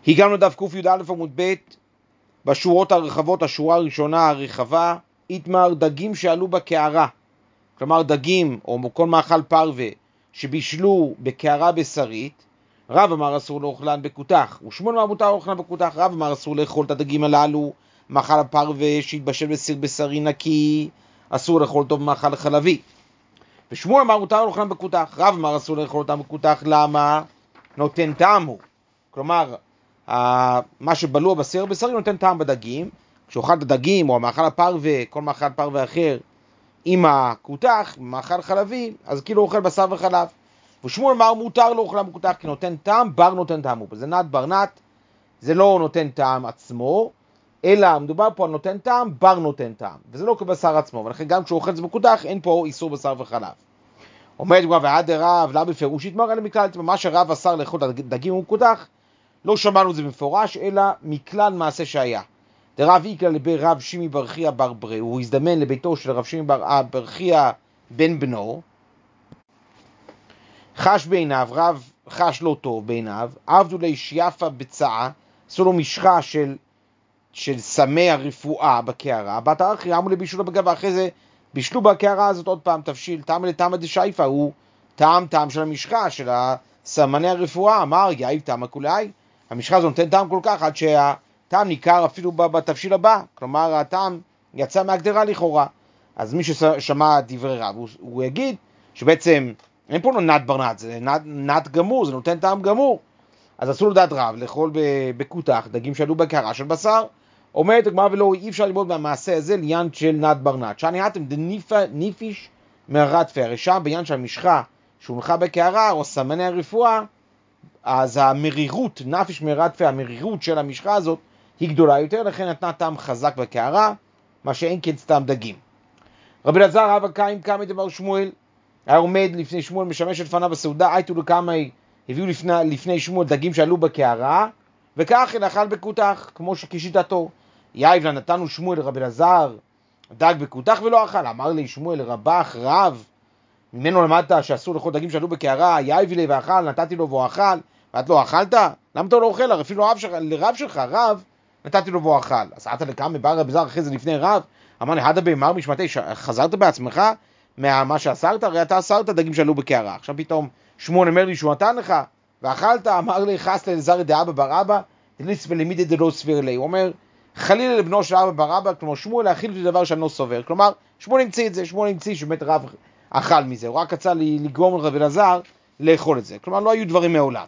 הגענו לדף קי"א עמוד ב' בשורות הרחבות, השורה הראשונה הרחבה, איתמר דגים שעלו בקערה, כלומר דגים או כל מאכל פרווה שבישלו בקערה בשרית, רב אמר אסור לאוכלן בכותח, ושמואל אמר מותר לאוכלן בכותח. רב אמר אסור לאכול את הדגים הללו, מאכל הפרווה שהתבשל בסיר בשרי נקי, אסור לאכול אותו במאכל חלבי. ושמואל אמר מותר לאוכלן בכותח, רב אמר אסור לאכול אותם בכותח, למה? נותן טעם הוא. כלומר, מה שבלוע בסיר בשרי נותן טעם בדגים. כשאוכל את הדגים או המאכל הפרווה, כל מאכל פרווה אחר, עם הכותח, מאכל חלבי, אז כאילו אוכל בשר וחלב. ושמואל אמר מותר לאוכלם בכותח כי נותן טעם, בר נותן טעם הוא. זה נת ברנט, זה לא נותן טעם עצמו, אלא מדובר פה על נותן טעם, בר נותן טעם, וזה לא כבשר עצמו, ולכן גם כשהוא אוכל את זה בכותח, אין פה איסור בשר וחלב. אומרת כבר, ועד רב, לא בפירוש יתמר, אלא מכלל, מה שרב אסר לאכול את הדגים ובכותח, לא שמענו את זה במפורש, אלא מכלל מעשה שהיה. דרב איקלה לבי רב שימי ברכיה בר ברי, הוא הזדמן לביתו של רב שימי ברכיה בן בנו, חש בעיניו, רב חש לא טוב בעיניו, עבדו לי שיפה בצעה, עשו לו משחה של סמי הרפואה בקערה, בת האחי עמו לבישולו בגבה, אחרי זה בישלו בקערה הזאת עוד פעם תבשיל, טעם לטעם דשייפה, הוא טעם של המשחה, של סמני הרפואה, אמר יאיב טעם הכולי, המשחה הזאת נותן טעם כל כך, עד שהטעם ניכר אפילו בתבשיל הבא, כלומר הטעם יצא מהגדרה לכאורה. אז מי ששמע דברי רב, הוא יגיד שבעצם אין פה נת ברנט, זה נת גמור, זה נותן טעם גמור. אז אסור לדעת רב לאכול בכותח דגים שעלו בקערה של בשר. אומרת הגמרא ולא, אי אפשר ללמוד מהמעשה הזה לעניין של נת ברנט. שאני אתם דניפיש מרתפה, הרי שם בעניין של המשחה שהונחה בקערה או סמני הרפואה, אז המרירות, נפיש מרתפה, המרירות של המשחה הזאת היא גדולה יותר, לכן נתנה טעם חזק בקערה, מה שאין כן סתם דגים. רבי אלעזר רב הקיים קמא דבר שמואל, היה עומד לפני שמואל, משמש את פניו בסעודה, הייתו לקמא, הביאו לפני שמואל דגים שעלו בקערה, וכך אכל בכותח, כמו שכשיטתו. יאיב נתנו שמואל לרבי אלעזר דג בכותח ולא אכל. אמר לי שמואל רבך רב, ממנו למדת שאסור לאכול דגים שעלו בקערה, יאיב לי ואכל, נתתי לו והוא אכל, ואת לא אכלת? למה אתה לא אוכל? אפילו לרב שלך, רב, נתתי לו והוא אכל. אז אתה לקמא בא רבי אלעזר אחרי זה לפני רב, אמר לי, הדה במר משמעתי, חזרת בעצמך מה שאסרת? הרי אתה אסרת דגים שעלו בקערה. עכשיו פתאום שמואל אומר לי שהוא נתן לך, ואכלת, אמר לי, חס לאלעזר דאבא בר אבא, דליס ולימידי דלא סביר לי. הוא אומר, חלילה לבנו של אבא בר אבא, כמו שמואל להכיל את דבר שאני לא סובר. כלומר, שמואל המציא את זה, שמואל המציא שבאמת רב אכל מזה, הוא רק רצה לגרום לרבי אלעזר לאכול את זה. כלומר, לא היו דברים מעולם.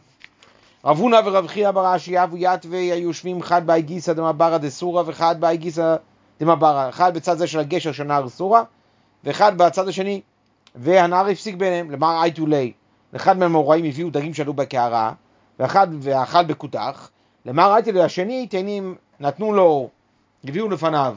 רב הונא ורב חייא בר אשי אבו יתווה היו יושבים אחד באי גיסא דמברא דסורא ואחד באי גיסא דמברא, אחד בצד זה של הגשר של נהר סורא ואחד בצד השני, והנהר הפסיק ביניהם. למר הייתו לי, אחד מהאמוראים הביאו דגים שעלו בקערה ואחד ואכל בכותח. למר הייתו לי השני תאנים, נתנו לו, הביאו לפניו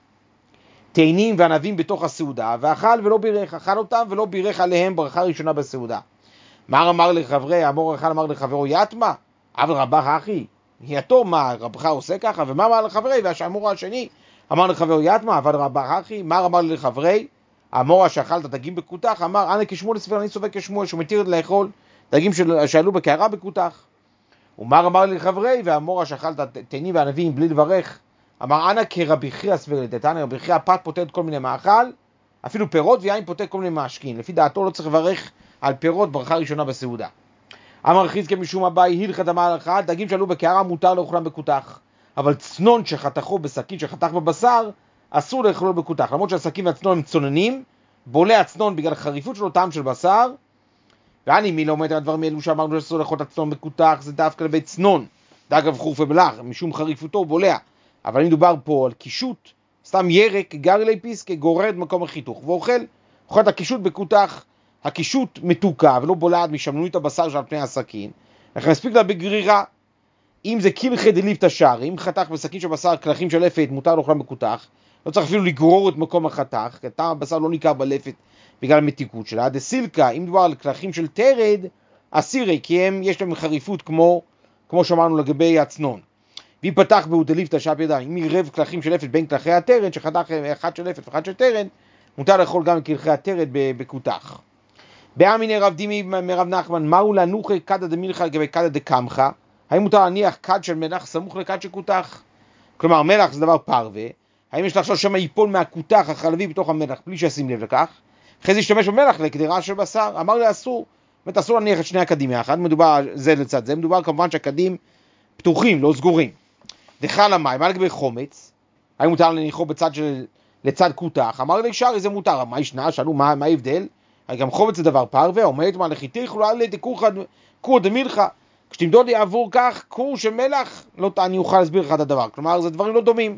תאנים וענבים בתוך הסעודה, ואכל ולא בירך, אכל אותם ולא בירך עליהם ברכה ראשונה בסעודה. מה אמר לחברי, המור אחד אמר לחברו יתמה, אבל רבך אחי, יתום, מה רבך עושה ככה? ומה אמר לחברי? והמור השני אמר לחברו יתמה, אבל רבך אחי, מה אמר לחברי? המור שאכל את הדגים בכותח, אמר אנא כשמואל לסביר, אני סובר כשמואל, שהוא מתיר לאכול דגים שעלו בקערה בכותח. ומה אמר לחברי? והמור שאכל את התאנים והענבים בלי לברך, אמר אנא כרבי חייא סביר לדתניא, רבי חייא פת פוטר כל מיני מאכל, אפילו פירות ויין פוטר כל מיני משקין, לפי דעתו לא צריך לברך על פירות ברכה ראשונה בסעודה. אמר חזקיה משום הבאי הלכת המהלכה, דגים שעלו בקערה מותר לאכולם בכותח, אבל צנון שחתכו בסכין שחתך בבשר אסור לאכולו בכותח, למרות שהסכין והצנון הם צוננים, בולע הצנון בגלל החריפות שלו טעם של בשר. ואני מי לא אומר את הדברים האלו שאמרנו שאסור לאכול את הצנון בכותח, זה דווקא לבית צנון, דג אבחור ובלח, משום חריפותו הוא בולע. אבל אני מדובר פה על קישוט, סתם ירק, גר אלי פיסקה, גורד מקום החיתוך, ואוכל את הקישוט בכותח, הקישוט מתוקה ולא בולעת משמנונית הבשר של פני הסכין, לכן מספיק לה בגרירה. אם זה קילחי דליפתא שרי, אם חתך בסכין של בשר קלחים של לפת, מותר לאכולם בכותח, לא צריך אפילו לגרור את מקום החתך, כי טעם הבשר לא ניכר בלפת בגלל המתיקות שלה. דסילקה, אם מדובר על קלחים של תרד, אסירי, כי יש להם חריפות כמו שאמרנו לגבי הצנון. והיא פתח בהודליפתא שפ ידיים, אם ירב קלחים של לפת בין קלחי התרד, שחתך אחד של לפת ואחד של תרד, מותר לאכול גם קלחי התרד בכותח. באמיני רב דימי מרב נחמן, מהו לנוחי קדא דמילכה לגבי קדא דקמחה, האם מותר להניח כד של מלח סמוך לכד שכותח? כלומר, מלח זה דבר פרווה, האם יש לחשוב שמה ייפול מהכותח החלבי בתוך המלח בלי שישים לב לכך? אחרי זה ישתמש במלח לקדירה של בשר. אמר לי אסור, באמת אסור להניח את שני הקדים יחד, מדובר זה לצד זה, מדובר כמובן שהקדים פתוחים, לא סגורים. דחל המים, מה לגבי חומץ? האם מותר להניחו לצד כותח? אמר לי שרי זה מותר, מה ישנה? שאלו מה ההבדל? גם חומץ זה דבר פרווה, אומרת מה לחיתיך, לא עלי דקור דמילכה, כשתמדוד לי עבור כך קור של מלח, לא אני אוכל להסביר לך את הדבר, כלומר זה דברים לא דומים.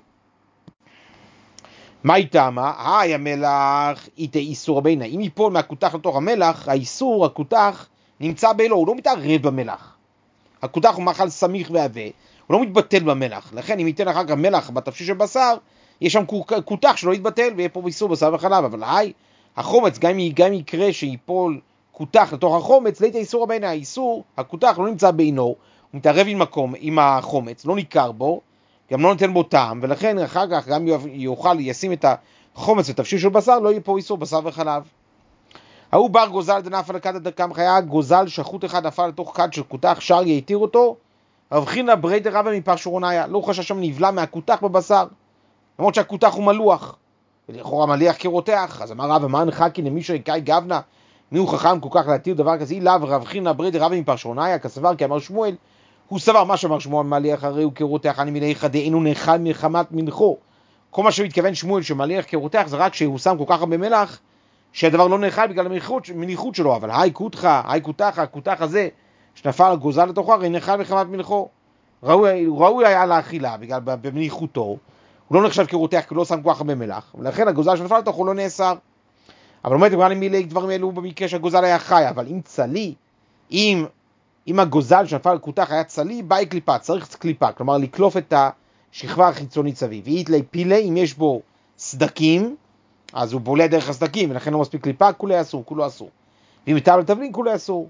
מה איתה מה? המלח איתה איסור הבינה, אם ייפול מהכותח לתוך המלח, האיסור, הכותח נמצא באלו, הוא לא מתערב במלח. הכותח הוא מאכל סמיך ועבה, הוא לא מתבטל במלח, לכן אם ייתן אחר כך מלח בתפשיל של בשר, יש שם כותח שלא יתבטל, ויהיה פה איסור בשר וחלב, אבל החומץ, גם אם יקרה שיפול כותח לתוך החומץ, לאיתה איסור הבינה, האיסור, הכותח לא נמצא בעינו, הוא מתערב עם החומץ, לא ניכר בו, גם לא נותן בו טעם, ולכן אחר כך גם ישים את החומץ ותפשיל של בשר, לא יהיה פה איסור בשר וחלב. ההוא בר גוזל דנפל לכד דקם חיה, גוזל שחוט אחד נפל לתוך כד של כותח, שר יתיר אותו, רב חינה ברי דרבה מפרשורוניה, לא חשש שם נבלע מהכותח בבשר, למרות שהכותח הוא מלוח, ולכאורה מליח כרותח. אז אמר רב, אמר נחקי למישהו יקאי גבנה, מי הוא חכם כל כך להתיר דבר כזה? אילאו רב חינה ברי דרבה מפרשורוניה, כסבר כי אמר שמואל, הוא סבר מה שאמר שמואל מליח הרי הוא כרותח, אני מניחה דאינו נאכל מלחמת מנחו. כל מה שמתכוון שמואל שמליח כרותח זה רק שהוא שם כל כך הרבה מלח, שהדבר לא נאכל בגלל המניחות שלו, אבל היי כותח, הכותח הזה שנפל הגוזל לתוכו, הרי נאכל מלחמת מנחו. ראוי היה לאכילה בגלל במניחותו, הוא לא נחשב כרותח כי הוא לא שם כל כך הרבה מלח, ולכן הגוזל שנפל לתוכו לא נאסר. אבל אומרת, גם אם מילי דברים אלו במקרה שהגוזל היה חי, אבל אם צלי, אם הגוזל שנפל לכותח היה צלי, באי קליפה, צריך קליפה, כלומר לקלוף את השכבה החיצונית סביב. ואיתלי פילה, אם יש בו סדקים, אז הוא בולע דרך הסדקים, ולכן לא מספיק קליפה, כולו אסור. ואם מטבל בתבלין, כולו אסור.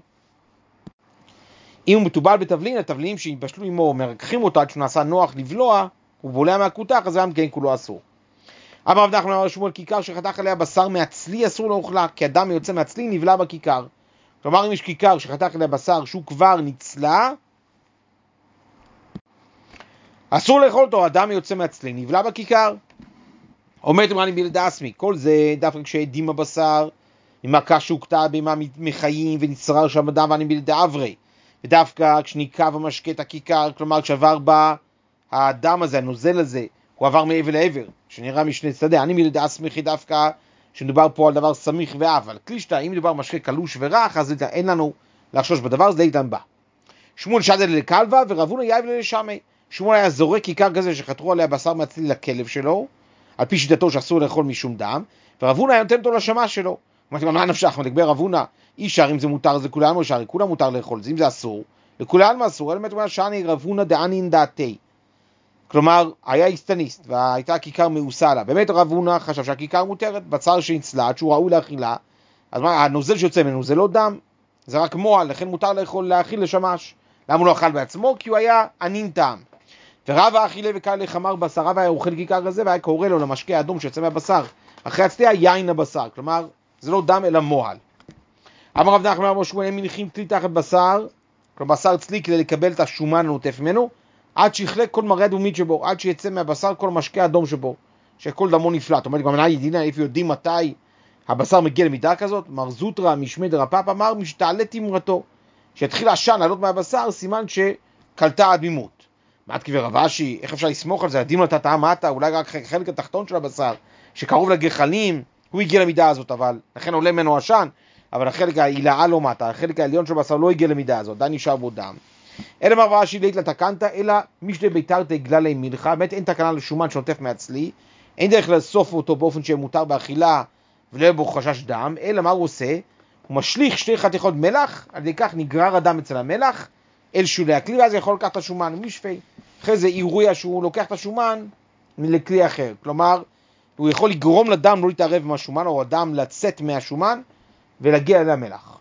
אם הוא מטובל בתבלין, התבלינים שיבשלו עמו, מרקחים אותו עד שהוא נעשה נוח לבלוע, הוא בולע מהכותח, אז גם כן כולו אסור. אמר רב נחמן אמר שמואל, כיכר שחתך עליה בשר מהצלי אסור לאוכלה, כי אדם יוצא מהצלי נבלע בכיכר. כלומר, אם יש כיכר שחתך עליה בשר שהוא כבר נצלה, אסור לאכול אותו, אדם יוצא מהצלי נבלע בכיכר. אומרת אמרני בלדה אסמי, כל זה דווקא כשעדים הבשר, ממכה שהוקטע בהמה מחיים ונצרר שם בדם, ואני בלדה אברי. ודווקא כשניקב המשקה את הכיכר, כלומר כשעבר בה האדם הזה, הנוזל הזה, הוא עבר מעבר לעבר, שנראה משני צדדי. אני בלדה אסמי דווקא שמדובר פה על דבר סמיך ואף, אבל קלישתא, אם מדובר משקה קלוש ורח, אז אין לנו לחשוש בדבר, זה איתן בה. שמואל שדל לקלווה ורבונה יאיב לשמי. שמואל היה זורק כיכר כזה שחתרו עליה בשר מהצלי לכלב שלו, על פי שיטתו שאסור לאכול משום דם, ורבונה היה נותן אותו לשמש שלו. אמרתי, מה נפשך? מדבר רבונה, אישר אם זה מותר, זה כולם לא אישר, כולם מותר לאכול, אם זה אסור, לכולם אסור, אלא אומר שאני רבונה דענין דעתי. כלומר, היה איסטניסט, והייתה כיכר מאוסה לה. באמת רבונה חשב שהכיכר מותרת, בצר שנצלעת, שהוא ראוי לאכילה, אז מה, הנוזל שיוצא ממנו זה לא דם, זה רק מועל, לכן מותר להאכיל לשמש. למה הוא לא אכל בעצמו? כי הוא היה ענין טעם. ורב האכילה וקל לחמר בשר, רב היה אוכל כיכר כזה, והיה קורא לו למשקה האדום שיוצא מהבשר, אחרי הצליע יין הבשר, כלומר, זה לא דם אלא מועל. אמר רב נחמן אמר שמואל, הם מניחים כלי תחת בשר, כלומר בשר צלי כדי לקבל את השומן הנוטף ממנו, עד שיחלק כל מראה דומית שבו, עד שיצא מהבשר כל משקה אדום שבו, שכל דמו נפלט. אומרת, גם ידינה, איפה יודעים מתי הבשר מגיע למידה כזאת? מר זוטרא משמד רפ"פ אמר, משתעלה תמרתו, שיתחיל עשן לעלות מהבשר, סימן שקלטה הדמימות. מעט כבר רב אשי, איך אפשר לסמוך על זה? הדין לתת מטה, אולי רק חלק התחתון של הבשר, שקרוב לגחלים, הוא הגיע למידה הזאת, אבל לכן עולה ממנו עשן, אבל החלק העילאה לא מטה, החלק העליון של הבשר לא הגיע למידה הזאת, די נשאר בו דם. אלא מר רב אשי לית לתקנת, אלא משלי ביתר תגלה להם מלכה, באמת אין תקנה לשומן שנוטף מהצלי, אין דרך לאסוף אותו באופן שמותר באכילה, ולא בו חשש דם, אלא מה הוא עושה? הוא משליך שתי חתיכות מלח, על ידי כך נגרר הדם אצל המלח, אל שולי הכלי, ואז יכול לקחת את השומן משפי. אחרי זה אירוע שהוא לוקח את השומן לכלי אחר. כלומר, הוא יכול לגרום לדם לא להתערב מהשומן, או הדם לצאת מהשומן, ולהגיע למלח.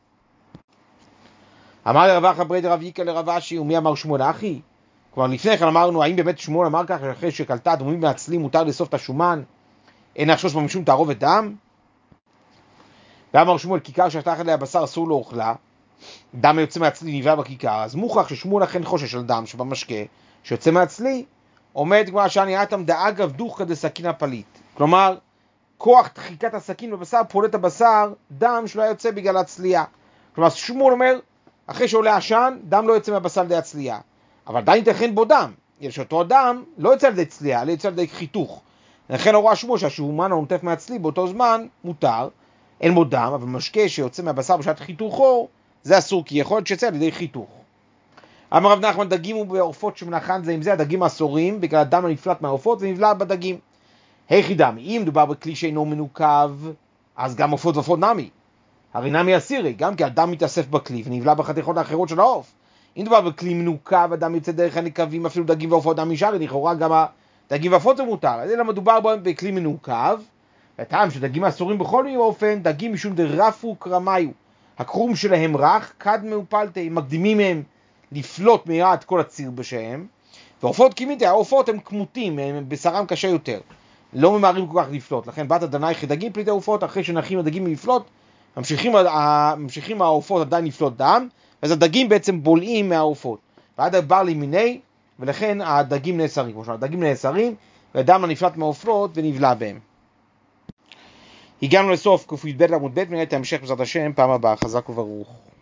אמר לרב אחא ברי דרב יקה לרב אשי, ומי אמר שמואל אחי? כבר לפני כן אמרנו, האם באמת שמואל אמר כך, אחרי שקלטה דמומים מהצלי מותר לאסוף את השומן, אין לחשוש בו משום תערובת דם? ואמר שמואל, כיכר שחתך עליה בשר אסור לאוכלה, דם יוצא מהצלי נבלע בכיכר, אז מוכרח ששמואל אכן חושש על דם שבמשקה שיוצא מהצלי, עומד כבר שאני אתם דאגב דוחקא דסכין הפליט. כלומר, כוח דחיקת הסכין בבשר פולט את הבשר, דם שלא יוצא בגלל הצלייה. כלומר, שמואל אומר, אחרי שעולה עשן, דם לא יוצא מהבשר על ידי הצלייה. אבל עדיין ייתכן בו דם. יש אותו הדם, לא יוצא על ידי צלייה, אלא יוצא על ידי חיתוך. לכן הוראה שמואל שהשומן הנוטף מהצלי באותו זמן מותר, אין בו דם, אבל משקה שיוצא מהבשר בשעת חיתוכו, זה אסור, כי יכול להיות שיצא על ידי חיתוך. אמר רב נחמן, דגים ובעופות שמנחן זה עם זה, הדגים אסורים, בגלל הדם הנפלט מהעופות ונבלע בדגים. היכי דמי, אם מדובר בכלי שאינו מנוקב, אז גם עופות ועופות נמי. הרי נמי אסירי, גם כי הדם מתאסף בכלי ונבלע בחתיכות האחרות של העוף. אם מדובר בכלי מנוקב, הדם יוצא דרך הנקבים, אפילו דגים ועופות דם נשאר, לכאורה גם הדגים ועופות זה מותר. אז אלא מדובר בכלי מנוקב, הטעם שדגים אסורים בכל אופן, דגים משום דרפו קרמיו. הקרום שלהם רך, קד מאופלתי, מקדימים מהם לפלוט מהירה את כל הציר בשהם. ועופות כימיתי, העופות הם כמותים, הם בשרם קשה יותר. לא ממהרים כל כך לפלוט, לכן בת הדנאי חדגים פליטי עופות, אחרי שנחים הדגים מלפלוט, ממשיכים העופות עדיין לפלוט דם, אז הדגים בעצם בולעים מהעופות. ועד הבר לימיני, ולכן הדגים נאסרים. כמו שהדגים נאסרים, והדם הנפלט מהעופות ונבלע בהם. הגענו לסוף ק"ד עמוד ב', ונראה את ההמשך בעזרת השם פעם הבאה. חזק וברוך.